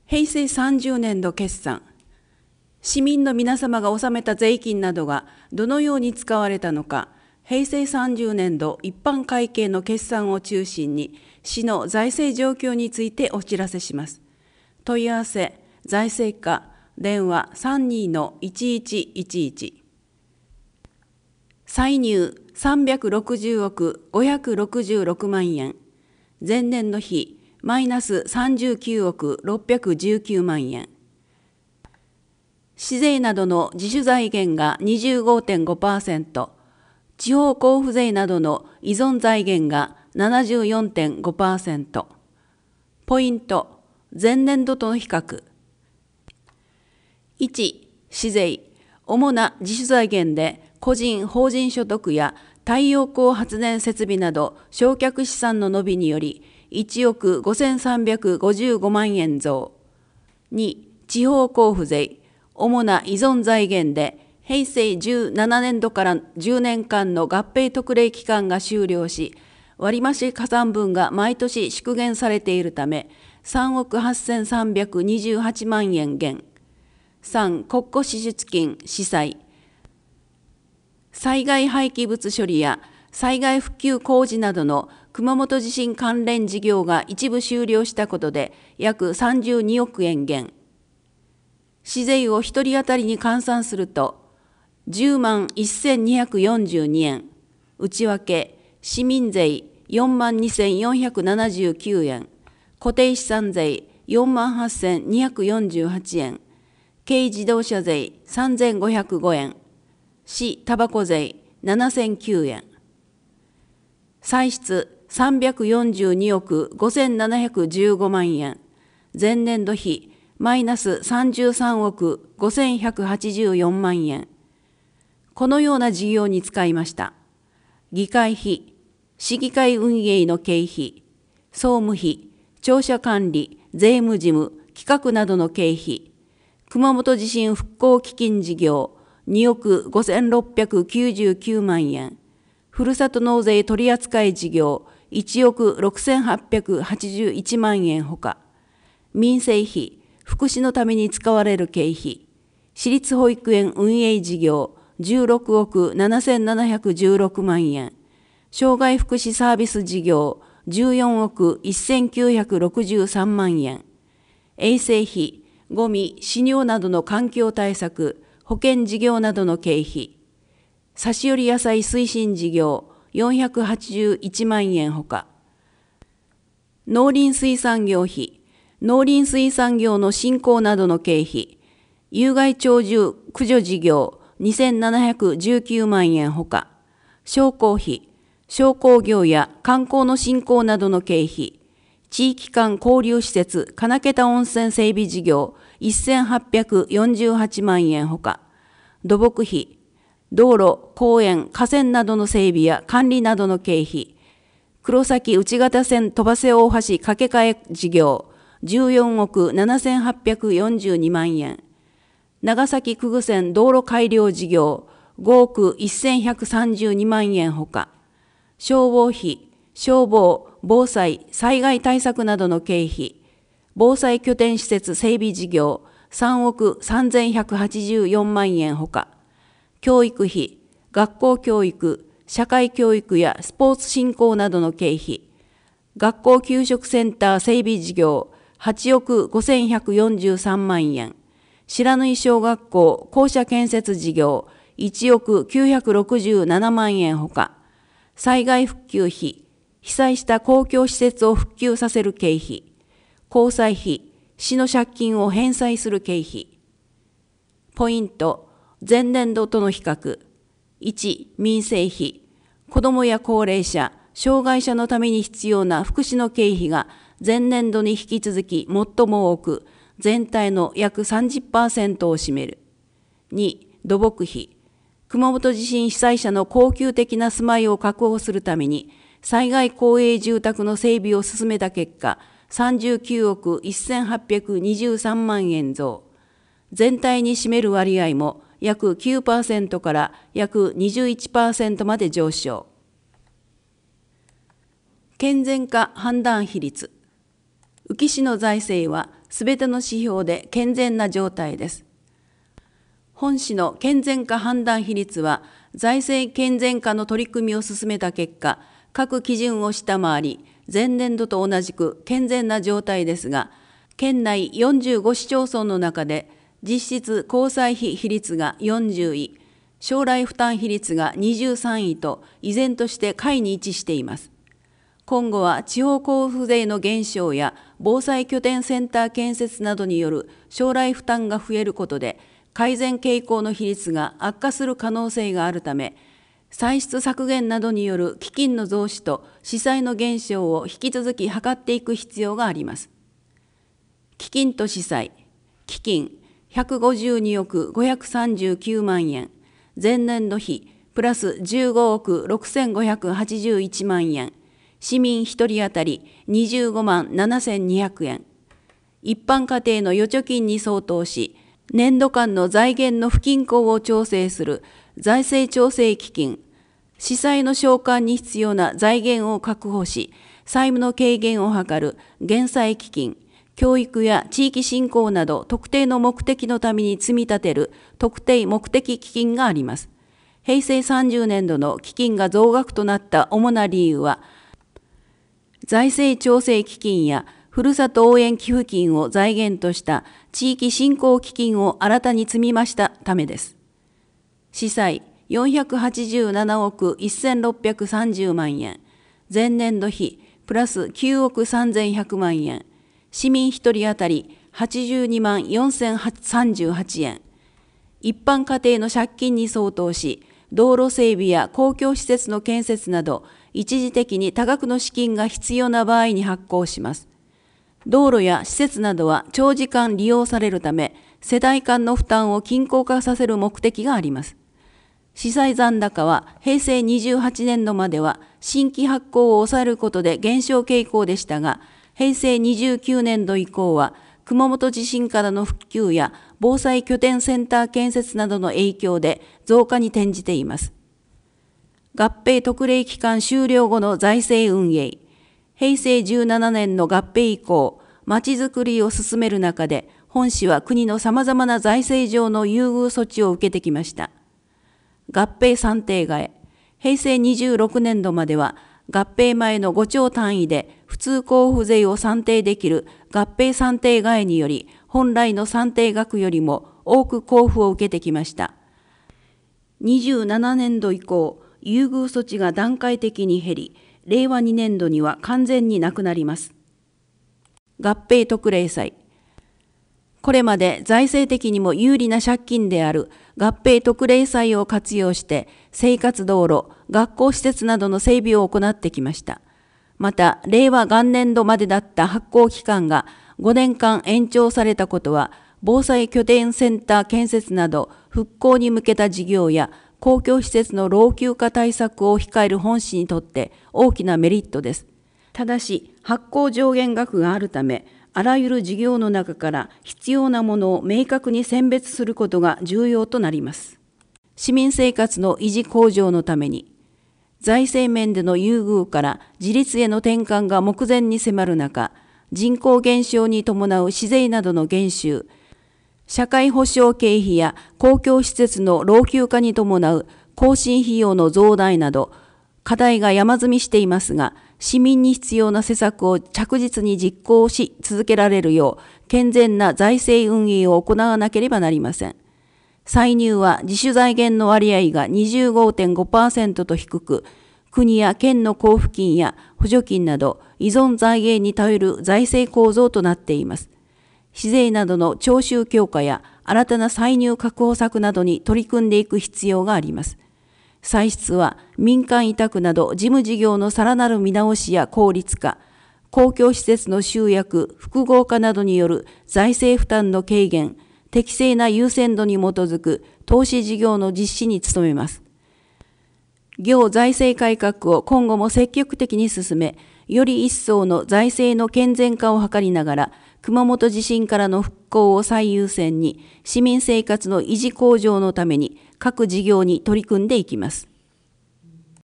平成30年度決算。市民の皆様が納めた税金などがどのように使われたのか、平成30年度一般会計の決算を中心に、市の財政状況についてお知らせします。問い合わせ、財政課、電話 32-1111。歳入360億566万円。前年度比マイナス39億619万円。市税などの自主財源が 25.5%、地方交付税などの依存財源が 74.5%。ポイント、前年度との比較。1、市税、主な自主財源で個人・法人所得や太陽光発電設備など償却資産の伸びにより1億5355万円増。2、地方交付税、主な依存財源で平成17年度から10年間の合併特例期間が終了し、割増加算分が毎年縮減されているため、3億8328万円減。3、国庫支出金、司債。災害廃棄物処理や災害復旧工事などの熊本地震関連事業が一部終了したことで約32億円減。市税を1人当たりに換算すると、10万1242円、内訳、市民税4万2479円、固定資産税4万8248円、軽自動車税3505円、市タバコ税7009円。歳出342億5715万円、前年度比マイナス33億5184万円。このような事業に使いました。議会費、市議会運営の経費、総務費、庁舎管理、税務事務、企画などの経費、熊本地震復興基金事業2億5699万円、ふるさと納税取扱事業1億6881万円ほか、民生費、福祉のために使われる経費、私立保育園運営事業16億7716万円、障害福祉サービス事業14億1963万円、衛生費、ゴミ、飼料などの環境対策、保険事業などの経費、差し寄り野菜推進事業481万円ほか、農林水産業費、農林水産業の振興などの経費、有害鳥獣駆除事業2719万円ほか、商工費、商工業や観光の振興などの経費、地域間交流施設金桁温泉整備事業1848万円ほか、土木費、道路、公園、河川などの整備や管理などの経費、黒崎内潟線戸馳大橋架け替え事業14億7842万円、長崎久久線道路改良事業5億1132万円ほか、消防費、消防、防災、災害対策などの経費、防災拠点施設整備事業3億3184万円ほか、教育費、学校教育、社会教育やスポーツ振興などの経費、学校給食センター整備事業8億5143万円、白縫小学校校舎建設事業1億967万円ほか、災害復旧費、被災した公共施設を復旧させる経費、交際費、市の借金を返済する経費。ポイント、前年度との比較。1、民生費、子どもや高齢者、障害者のために必要な福祉の経費が前年度に引き続き最も多く、全体の約 30% を占める。2、土木費。熊本地震被災者の恒久的な住まいを確保するために、災害公営住宅の整備を進めた結果、39億1823万円増。全体に占める割合も約 9% から約 21% まで上昇。健全化判断比率。宇城市の財政はすべての指標で健全な状態です。本市の健全化判断比率は、財政健全化の取り組みを進めた結果、各基準を下回り、前年度と同じく健全な状態ですが、県内45市町村の中で、実質交際費比率が40位、将来負担比率が23位と、依然として下位に位置しています。今後は地方交付税の減少や防災拠点センター建設などによる将来負担が増えることで、改善傾向の比率が悪化する可能性があるため、歳出削減などによる基金の増資と司債の減少を引き続き図っていく必要があります。基金と司債、基金152億539万円、前年度比プラス15億6581万円、市民1人当たり25万7200円、一般家庭の預貯金に相当し、年度間の財源の不均衡を調整する財政調整基金、司債の償還に必要な財源を確保し、債務の軽減を図る減債基金、教育や地域振興など特定の目的のために積み立てる特定目的基金があります。平成30年度の基金が増額となった主な理由は、財政調整基金やふるさと応援寄付金を財源とした地域振興基金を新たに積み増したためです。司債487億1630万円、前年度比プラス9億3100万円、市民1人当たり82万4038円、一般家庭の借金に相当し、道路整備や公共施設の建設など、一時的に多額の資金が必要な場合に発行します。道路や施設などは長時間利用されるため、世代間の負担を均衡化させる目的があります。司債残高は平成28年度までは新規発行を抑えることで減少傾向でしたが、平成29年度以降は熊本地震からの復旧や防災拠点センター建設などの影響で増加に転じています。合併特例期間終了後の財政運営、平成17年の合併以降、まちづくりを進める中で、本市は国のさまざまな財政上の優遇措置を受けてきました。合併算定替え、平成26年度までは、合併前の5兆単位で普通交付税を算定できる合併算定替えにより、本来の算定額よりも多く交付を受けてきました。27年度以降、優遇措置が段階的に減り、令和2年度には完全になくなります。合併特例債。これまで財政的にも有利な借金である合併特例債を活用して生活道路、学校施設などの整備を行ってきました。また、令和元年度までだった発行期間が5年間延長されたことは、防災拠点センター建設など復興に向けた事業や公共施設の老朽化対策を控える本市にとって大きなメリットです。ただし、発行上限額があるため、あらゆる事業の中から必要なものを明確に選別することが重要となります。市民生活の維持向上のために、財政面での優遇から自立への転換が目前に迫る中、人口減少に伴う市税などの減収、社会保障経費や公共施設の老朽化に伴う更新費用の増大など、課題が山積みしていますが、市民に必要な施策を着実に実行し続けられるよう、健全な財政運営を行わなければなりません。歳入は自主財源の割合が 25.5% と低く、国や県の交付金や補助金など依存財源に頼る財政構造となっています。市税などの徴収強化や新たな歳入確保策などに取り組んでいく必要があります。歳出は民間委託など事務事業のさらなる見直しや効率化、公共施設の集約、複合化などによる財政負担の軽減、適正な優先度に基づく投資事業の実施に努めます。行財政改革を今後も積極的に進め、より一層の財政の健全化を図りながら、熊本地震からの復興を最優先に、市民生活の維持向上のために各事業に取り組んでいきます。